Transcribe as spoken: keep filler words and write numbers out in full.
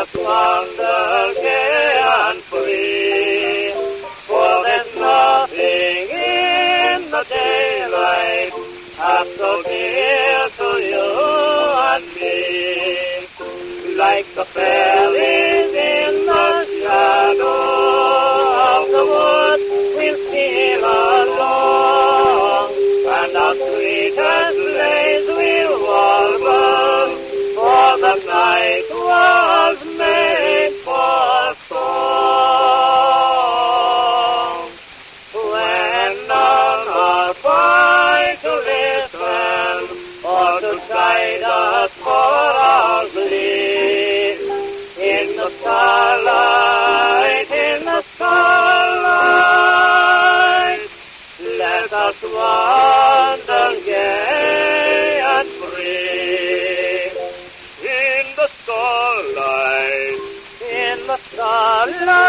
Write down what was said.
us wander gay and free, for there's nothing in the daylight half so dear to you and me, like the fairies in the shadow of the wood we'll steal along, and our sweetest lays we'll warble, for the night was made for song. When none are by to listen, or to guide us for our glee, in the starlight, in the starlight, let us wander gay and free. In the starlight, in the starlight,